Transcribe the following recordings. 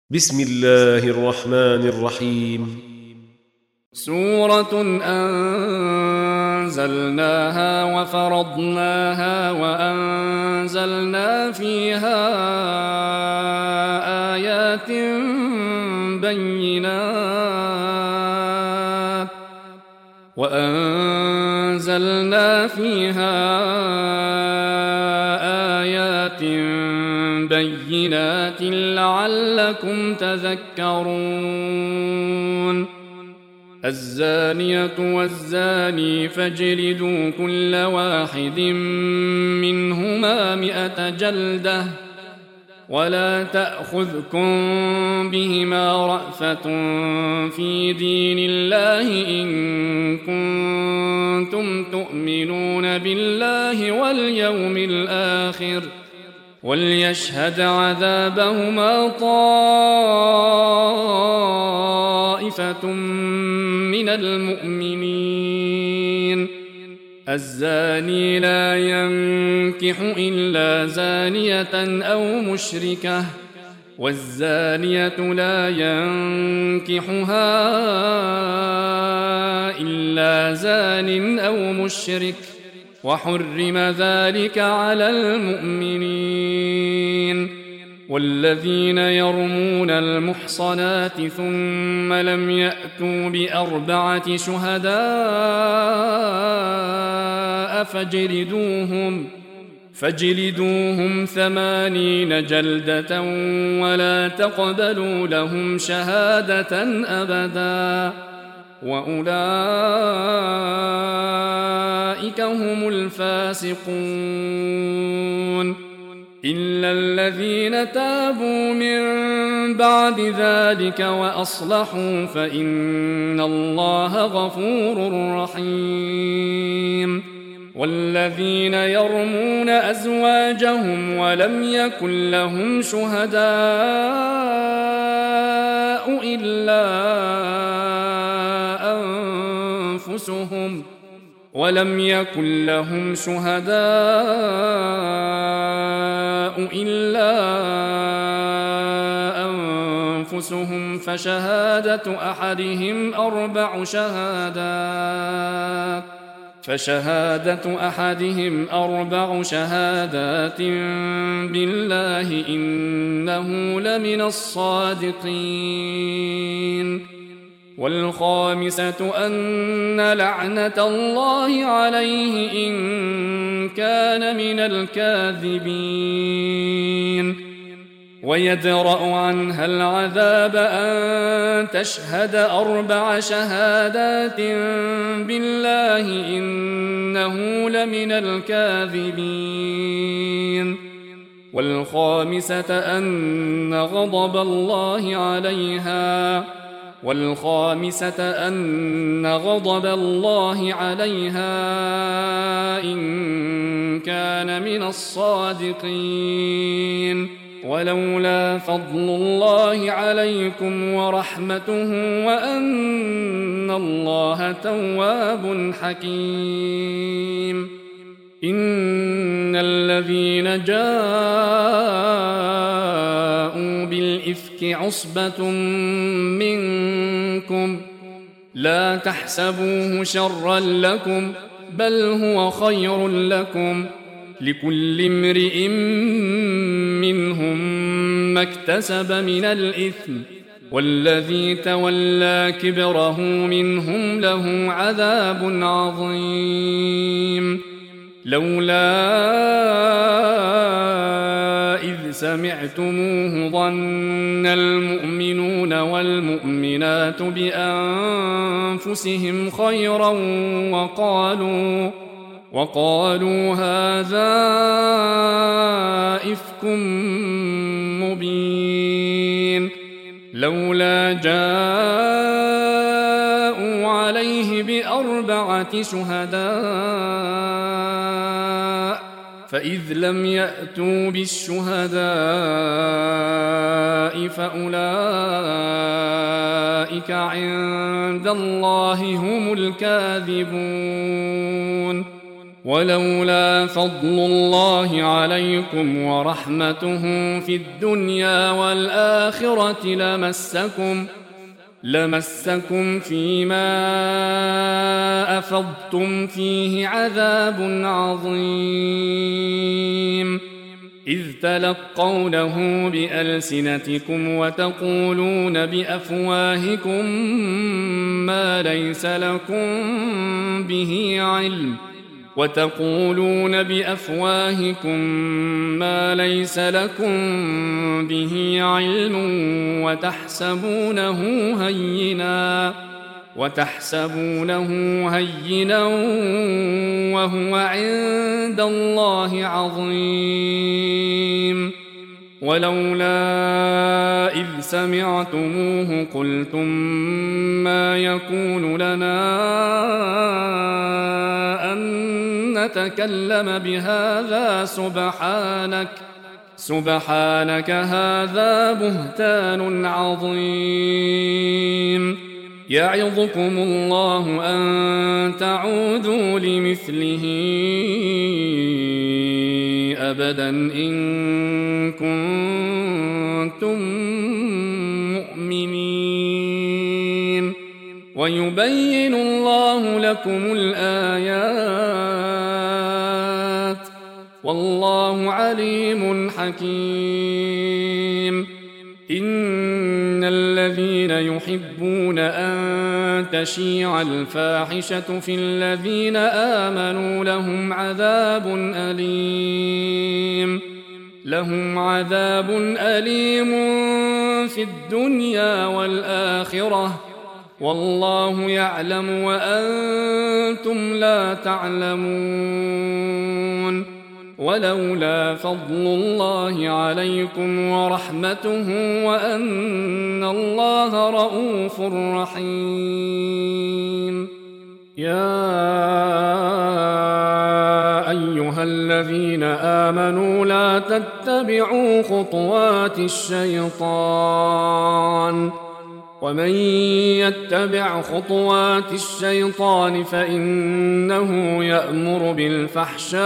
بسم الله الرحمن الرحيم. سورة أنزلناها وفرضناها وأنزلنا فيها آيات بينات لعلكم تذكرون. الزانية والزاني فاجلدوا كل واحد منهما 100 جلدة ولا تأخذكم بهما رأفة في دين الله إن كنتم تؤمنون بالله واليوم الآخر وليشهد عذابهما طائفة من المؤمنين. الزاني لا ينكح إلا زانية أو مشركة والزانية لا ينكحها إلا زان أو مشرك وحرم ذلك على المؤمنين. والذين يرمون المحصنات ثم لم يأتوا ب4 شهداء فاجلدوهم 80 جلدة ولا تقبلوا لهم شهادة أبدا وأولئك هم الفاسقون. إلا الذين تابوا من بعد ذلك وأصلحوا فإن الله غفور رحيم. والذين يرمون أزواجهم ولم يكن لهم شهداء إلا أنفسهم فشهادة أحدهم 4 شهادات بالله إنه لمن الصادقين. والخامسة أن لعنة الله عليه إن كان من الكاذبين. ويدرأ عنها العذاب أن تشهد 4 شهادات بالله إنه لمن الكاذبين. والخامسة أن غضب الله عليها إن كان من الصادقين. ولولا فضل الله عليكم ورحمته وأن الله تواب حكيم. إن الذين جاءوا بالإفك عصبة منكم لا تحسبوه شرا لكم بل هو خير لكم لكل امرئ منهم ما اكتسب من الإثم والذي تولى كبره منهم له عذاب عظيم. لولا إذ سمعتموه ظن المؤمنون والمؤمنات بأنفسهم خيرا وقالوا هذا إفك مبين. لولا جاءوا عليه ب4 شهداء فإذ لم يأتوا بالشهداء فأولئك عند الله هم الكاذبون. ولولا فضل الله عليكم ورحمته في الدنيا والآخرة لمسكم فيما أفضتم فيه عذاب عظيم إذ تلقونه بألسنتكم وتقولون بأفواهكم ما ليس لكم به علم وتحسبونه هينا وهو عند الله عظيم ولولا إذ سمعتموه قلتم ما يكون لنا أن نتكلم بهذا سبحانك هذا بهتان عظيم يعظكم الله أن تعودوا لمثله أبدا إن كنتم مؤمنين ويبين الله لكم الآيات والله عليم حكيم إن الذين يحبون أن تشيع الفاحشة في الذين آمنوا لهم عذاب أليم في الدنيا والآخرة والله يعلم وأنتم لا تعلمون ولولا فضل الله عليكم ورحمته وأن الله رؤوف رحيم يا أيها الذين آمنوا لا تتبعوا خطوات الشيطان ومن يتبع خطوات الشيطان فإنه يأمر بالفحشاء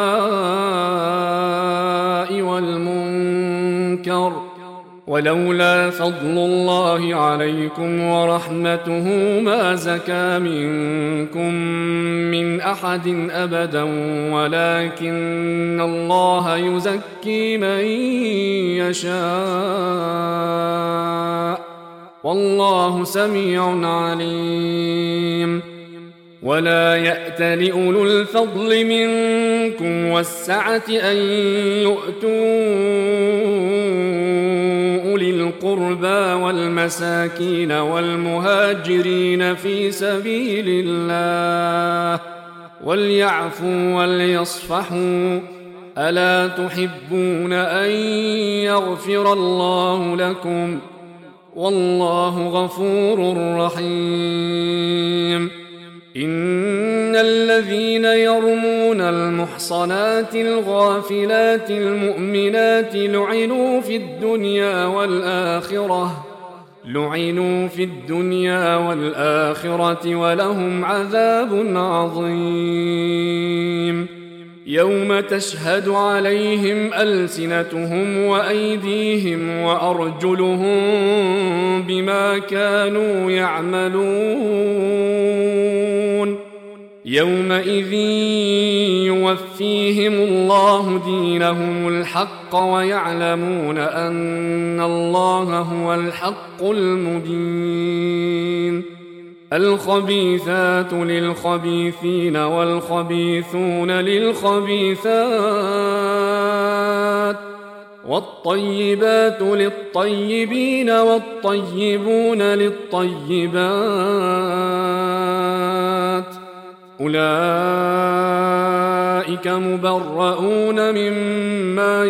والمنكر ولولا فضل الله عليكم ورحمته ما زكى منكم من أحد أبدا ولكن الله يزكي من يشاء والله سميع عليم ولا يأت لأولو الفضل منكم والسعة أن يؤتوا أولي القربى والمساكين والمهاجرين في سبيل الله وليعفوا وليصفحوا ألا تحبون أن يغفر الله لكم والله غفور رحيم إن الذين يرمون المحصنات الغافلات المؤمنات لعنوا في الدنيا والآخرة ولهم عذاب عظيم يوم تشهد عليهم ألسنتهم وأيديهم وأرجلهم بما كانوا يعملون يومئذ يوفيهم الله دينهم الحق ويعلمون أن الله هو الحق المبين الخبيثات للخبيثين والخبيثون للخبيثات والطيبات للطيبين والطيبون للطيبات أولئك مبرؤون مما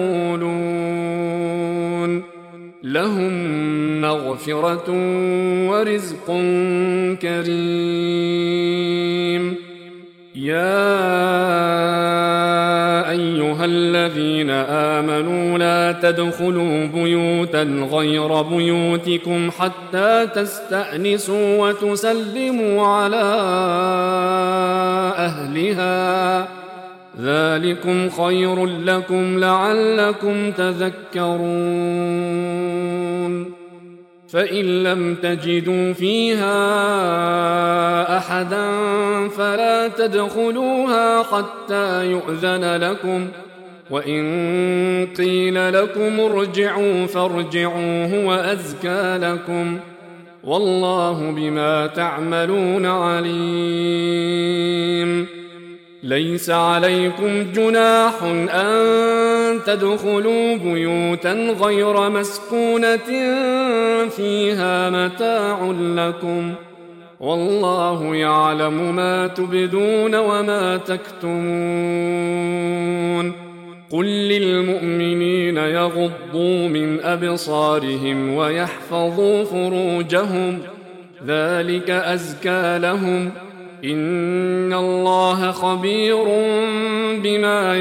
يقولون لهم مغفرة ورزق كريم يا أيها الذين آمنوا لا تدخلوا بيوتا غير بيوتكم حتى تستأنسوا وتسلموا على أهلها ذلكم خير لكم لعلكم تذكرون فإن لم تجدوا فيها أحدا فلا تدخلوها حتى يؤذن لكم وإن قيل لكم ارجعوا فارجعوا هو أزكى لكم والله بما تعملون عليم ليس عليكم جناح أن تدخلوا بيوتا غير مسكونة فيها متاع لكم والله يعلم ما تبدون وما تكتمون قل للمؤمنين يغضوا من أبصارهم ويحفظوا فروجهم ذلك أزكى لهم إن الله خبير بما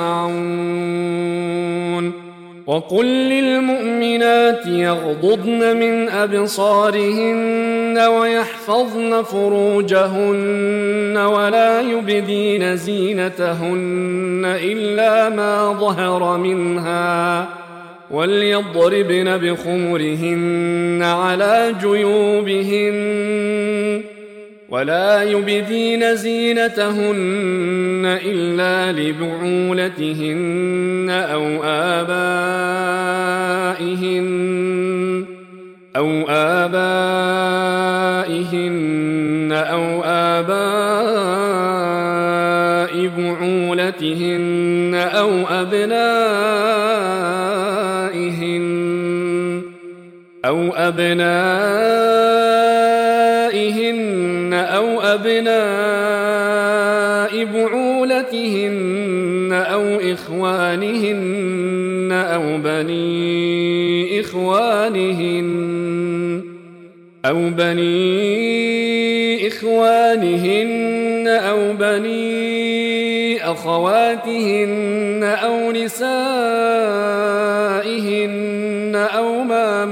يصنعون وقل للمؤمنات يغضضن من أبصارهن ويحفظن فروجهن ولا يبدين زينتهن إلا ما ظهر منها وليضربن بخمرهن على جيوبهن ولا يبدين زينتهن إلا لبعولتهن أو آباء بعولتهن أو أبنائهن أو أبناء بعولتهن أو إخوانهن أو بني إخوانهن أو بني أخواتهن أو نسائهن أو ما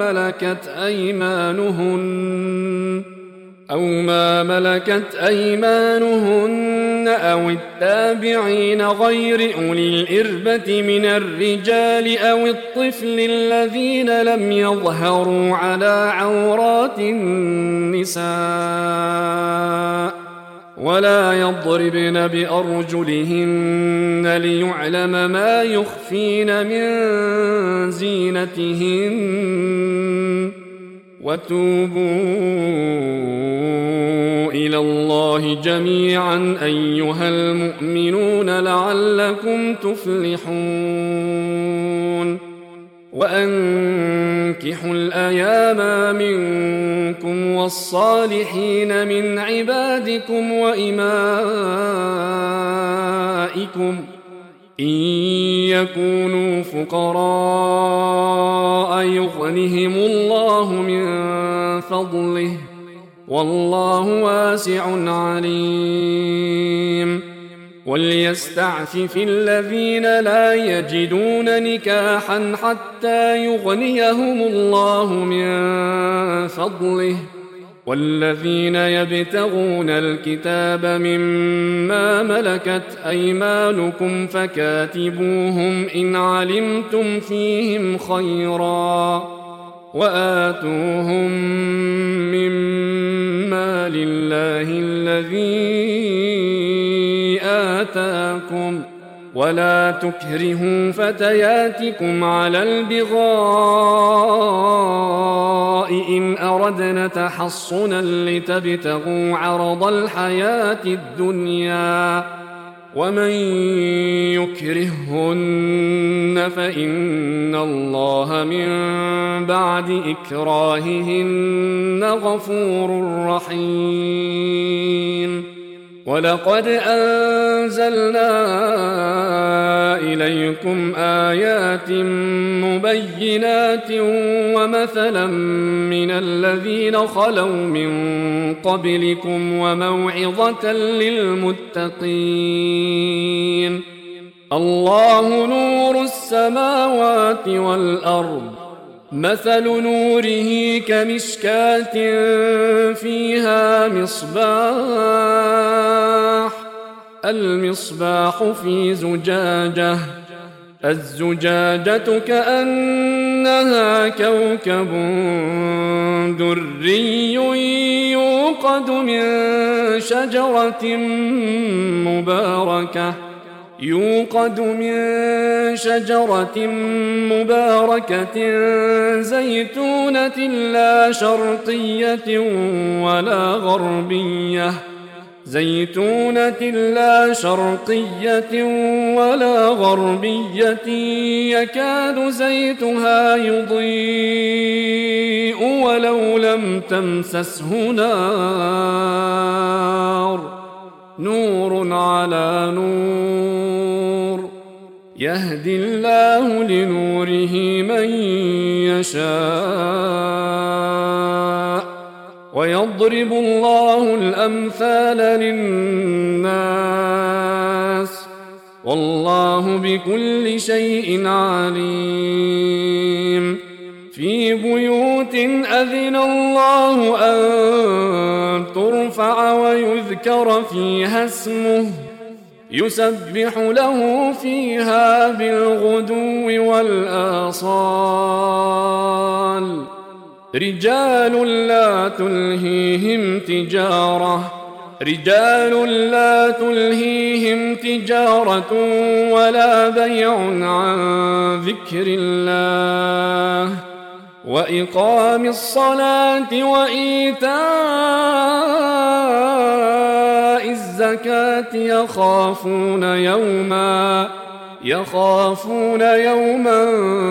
ملكت أيمانهن أو التابعين غير أولي الإربة من الرجال أو الطفل الذين لم يظهروا على عورات النساء ولا يضربن بأرجلهن ليعلم ما يخفين من زينتهن وتوبوا إلى الله جميعا أيها المؤمنون لعلكم تفلحون وأنكحوا الأيام منكم والصالحين من عبادكم وإمائكم إن يكونوا فقراء يغنهم الله من فضله والله واسع عليم وليستعفف الذين لا يجدون نكاحا حتى يغنيهم الله من فضله والذين يبتغون الكتاب مما ملكت أيمانكم فكاتبوهم إن علمتم فيهم خيرا وآتوهم مما لله الذي آتاكم ولا تكرهوا فتياتكم على البغاء إن أردنا تحصنا لتبتغوا عرض الحياة الدنيا ومن يكرههن فإن الله من بعد إكراههن غفور رحيم ولقد أنزلنا إليكم آيات مبينات ومثلا من الذين خلوا من قبلكم وموعظة للمتقين الله نور السماوات والأرض مثل نوره كمشكاة فيها مصباح المصباح في زجاجة الزجاجة كأنها كوكب دري يوقد من شجرة مباركة زيتونة لا شرقية ولا غربية يكاد زيتها يضيء ولو لم تمسسه نار نور على نور يهدي الله لنوره من يشاء ويضرب الله الأمثال للناس والله بكل شيء عليم في بيوت أذن الله أن ترفع ويذكر فيها اسمه يسبح له فيها بالغدو والآصال رجال لا تلهيهم تجارة ولا بيع عن ذكر الله وإقام الصلاة وإيتاء الزكاة يخافون يوما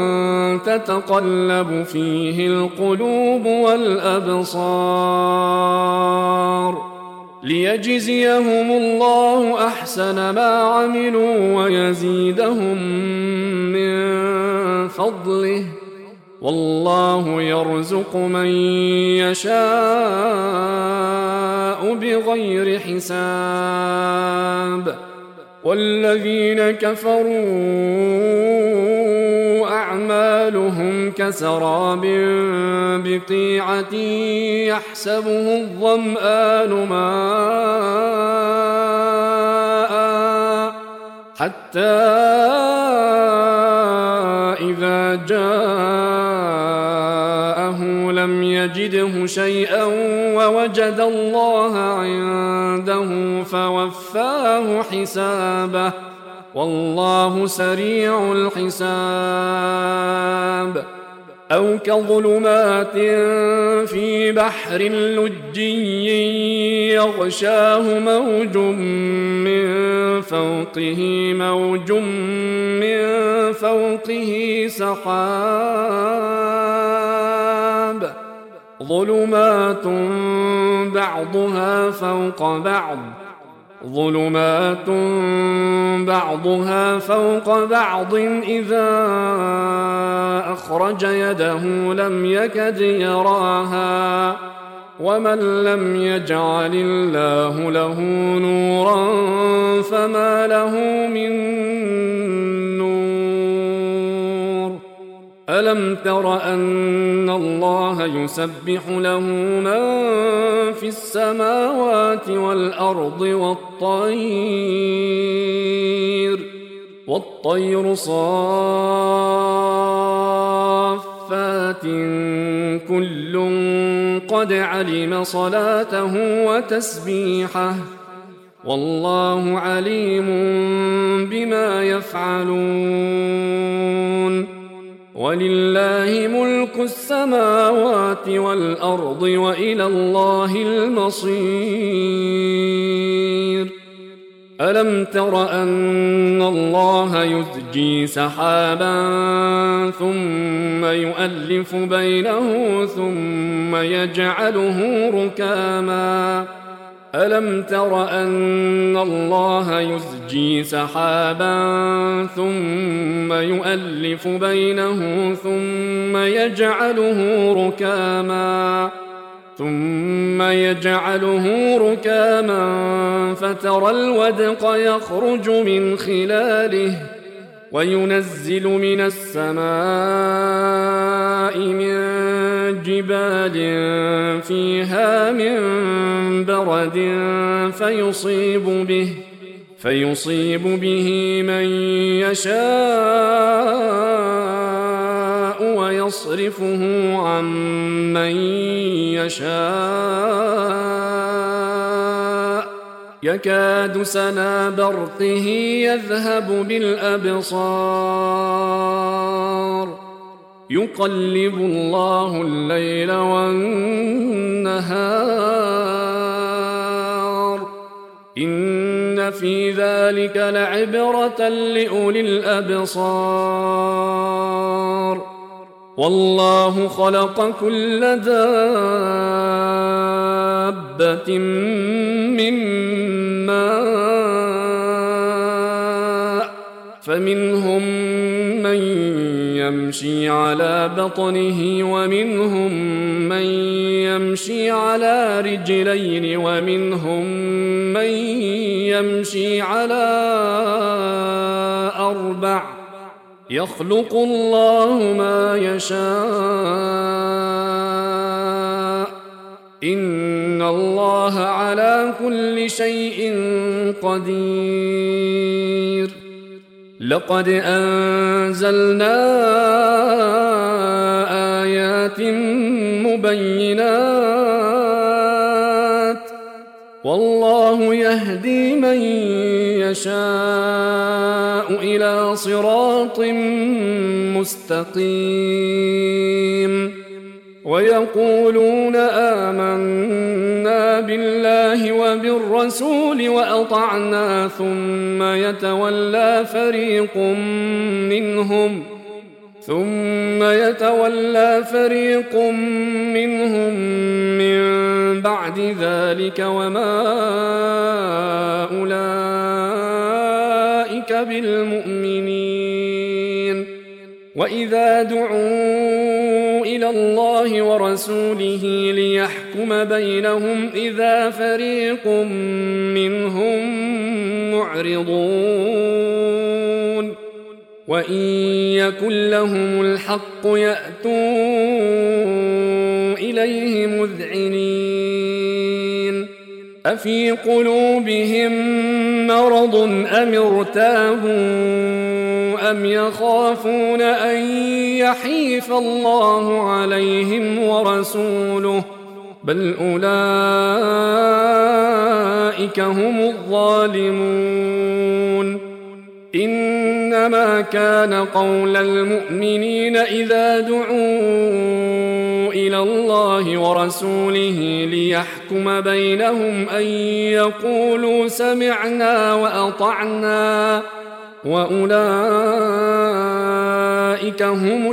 تتقلب فيه القلوب والأبصار ليجزيهم الله أحسن ما عملوا ويزيدهم من فضله والله يرزق من يشاء بغير حساب والذين كفروا أعمالهم كسراب بقيعة يحسبه الظمآن ماء حتى إذا جاءه لم يجده شيئا ووجد الله عنده فوفاه حسابه والله سريع الحساب أو كظلمات في بحر لجي يغشاه موج من فوقه سحاب ظلمات بعضها فوق بعض إذا أخرج يده لم يكد يراها ومن لم يجعل الله له نورا فما له من نور ألم تر أن الله يسبح له من في السماوات والأرض والطير صافات كل قد علم صلاته وتسبيحه والله عليم بما يفعلون ولله ملك السماوات والأرض وإلى الله المصير ألم تر أن الله يزجي سحابا ثم يؤلف بينه ثم يجعله ركاما ألم تر أن الله يزجي سحابا ثم يؤلف بينه ثم يجعله ركاما فترى الودق يخرج من خلاله وينزل من السماء من جبال فيها من برد فيصيب به من يشاء ويصرفه عن من يشاء يكاد سنا برقه يذهب بالأبصار يقلب الله الليل والنهار إن في ذلك لعبرة لأولي الأبصار والله خلق كل دابة من ماء فمنهم من يمشي على بطنه ومنهم من يمشي على رجلين ومنهم من يمشي على أربع يخلق الله ما يشاء إن الله على كل شيء قدير لقد أنزلنا آيات مبينات والله يهدي من يشاء إلى صراط مستقيم ويقولون آمنا بالله وبالرسول وأطعنا ثم يتولى فريق منهم من بعد ذلك وما أولئك بالمؤمنين وإذا دعوا إلى الله ورسوله ليحكم بينهم إذا فريق منهم معرضون وإن يكن لهم الحق يأتوا إليه مذعنين أفي قلوبهم مرض أم ارتابوا أم يخافون أن يحيف الله عليهم ورسوله بل أولئك هم الظالمون إنما كان قول المؤمنين إذا دعوا إلى الله ورسوله ليحكم بينهم أن يقولوا سمعنا وأطعنا وأولئك هم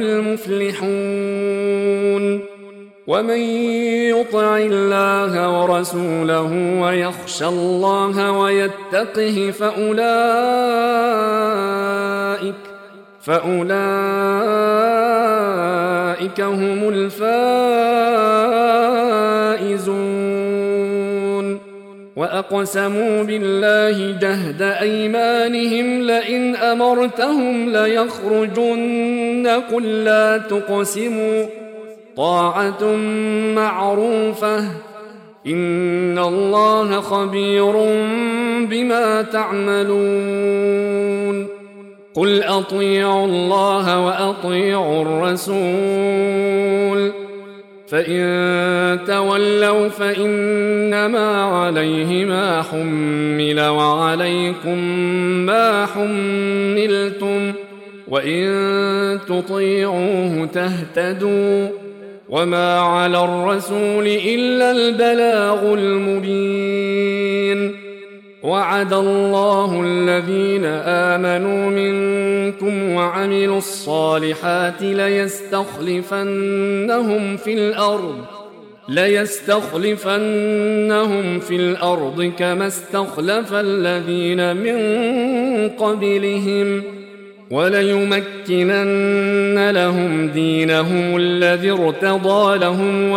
المفلحون ومن يطع الله ورسوله ويخشى الله ويتقه فأولئك هم الفائزون وأقسموا بالله جهد أيمانهم لئن أمرتهم ليخرجن قل لا تقسموا طاعة معروفة إن الله خبير بما تعملون قل أطيعوا الله وأطيعوا الرسول فإن تولوا فإنما عليه ما حمل وعليكم ما حملتم وإن تطيعوه تهتدوا وما على الرسول إلا البلاغ المبين وعد الله الذين آمنوا منكم وعملوا الصالحات ليستخلفنهم في الأرض كما استخلف الذين من قبلهم وليمكنن لهم دينهم الذي ارتضى لهم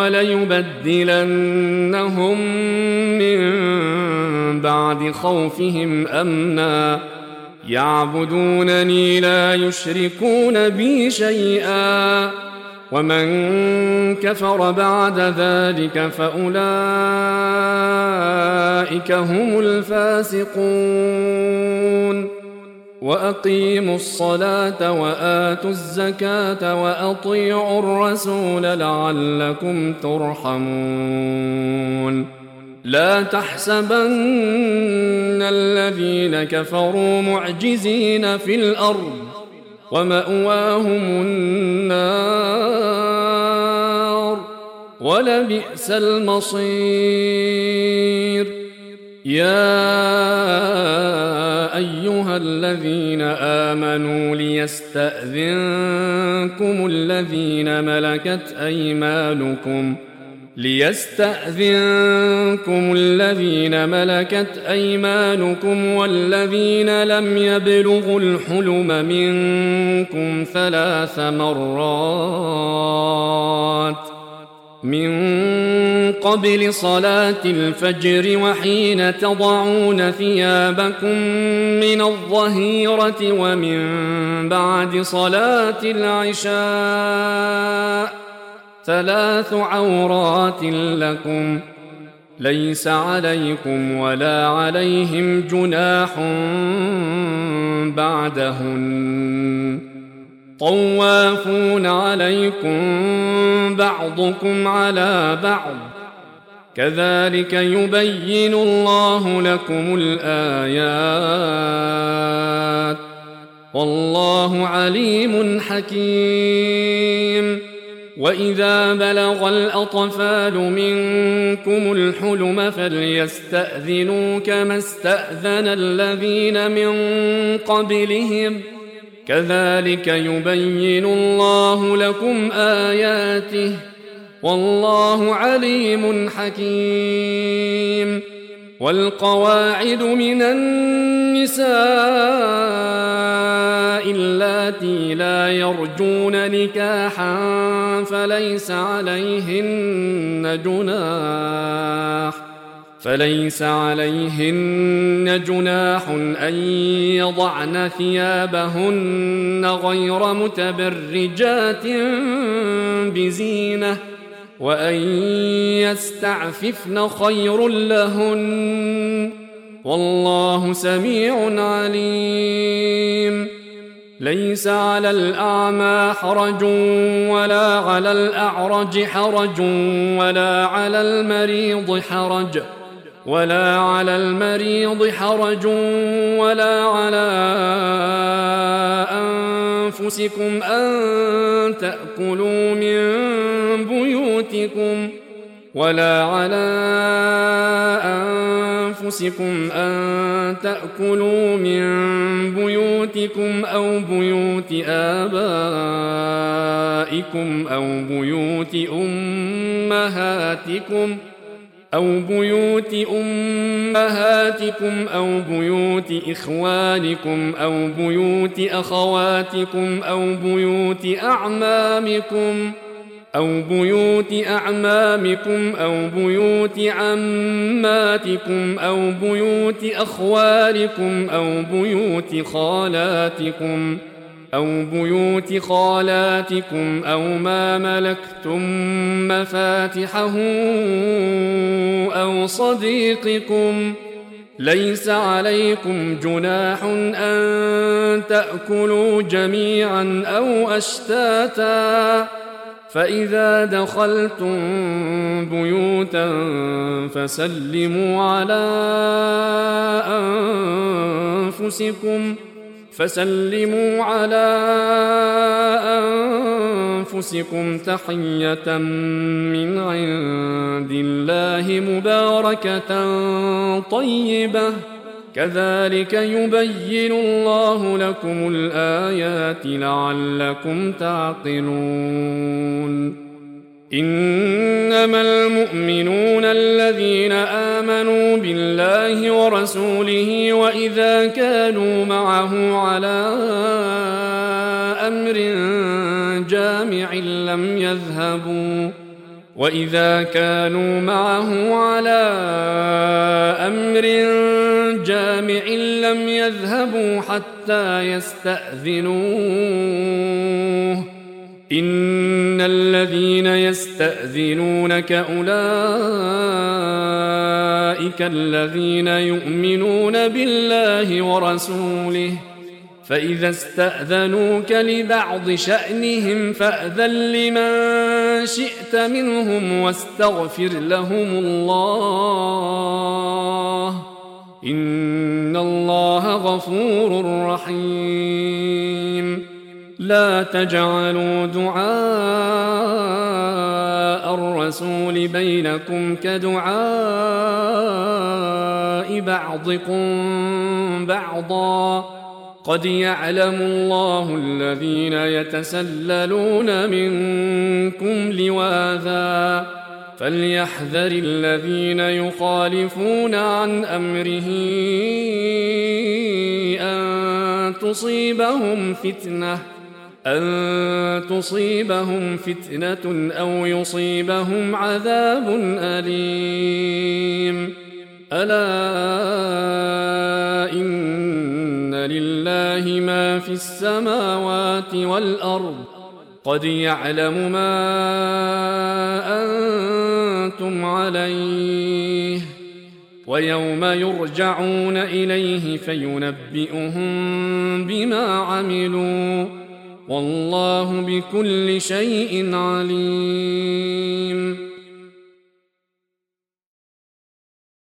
وليبدلنهم من بعد خوفهم أمنا يعبدونني لا يشركون بي شيئا ومن كفر بعد ذلك فأولئك هم الفاسقون وأقيموا الصلاة وآتوا الزكاة وأطيعوا الرسول لعلكم ترحمون لا تحسبن الذين كفروا معجزين في الأرض ومأواهم النار ولبئس المصير يا أيها الذين آمنوا ليستأذنكم الذين ملكت أيمانكم والذين لم يبلغوا الحلم منكم 3 مرات من قبل صلاة الفجر وحين تضعون ثيابكم من الظهيرة ومن بعد صلاة العشاء 3 عورات لكم ليس عليكم ولا عليهم جناح بعدهن طوافون عليكم بعضكم على بعض كذلك يبين الله لكم الآيات والله عليم حكيم وإذا بلغ الأطفال منكم الحلم فليستأذنوا كما استأذن الذين من قبلهم كذلك يبين الله لكم آياته والله عليم حكيم والقواعد من النساء اللاتي لا يرجون نكاحا فليس عليهن جناح أن يضعن ثيابهن غير متبرجات بزينة وأن يستعففن خير لهن والله سميع عليم ليس على الأعمى حرج ولا على الأعرج حرج ولا على المريض حرج ولا على أنفسكم أن تأكلوا من بيوتكم أو بيوت آبائكم أو بيوت أمهاتكم أو بيوت إخوانكم أو بيوت أخواتكم أو بيوت أعمامكم أو بيوت عماتكم أو بيوت أخوالكم أو بيوت خالاتكم أو ما ملكتم مفاتحه أو صديقكم ليس عليكم جناح أن تأكلوا جميعا أو أشتاتا فإذا دخلتم بيوتا فسلموا على أنفسكم تحية من عند الله مباركة طيبة كذلك يبين الله لكم الآيات لعلكم تعقلون إنما المؤمنون الذين آمنوا بالله ورسوله وإذا كانوا معه على أمر جامع لم يذهبوا حتى حتى يستأذنوه إن الذين يستأذنونك أولئك الذين يؤمنون بالله ورسوله فإذا استأذنوك لبعض شأنهم فأذن لمن شئت منهم واستغفر لهم الله إن الله غفور رحيم لا تجعلوا دعاء الرسول بينكم كدعاء بعضكم بعضا قد يعلم الله الذين يتسللون منكم لواذا فليحذر الذين يخالفون عن أمره أن تصيبهم فتنة أو يصيبهم عذاب أليم ألا إن لله ما في السماوات والأرض قد يعلم ما أنتم عليه ويوم يرجعون إليه فينبئهم بما عملوا والله بكل شيء عليم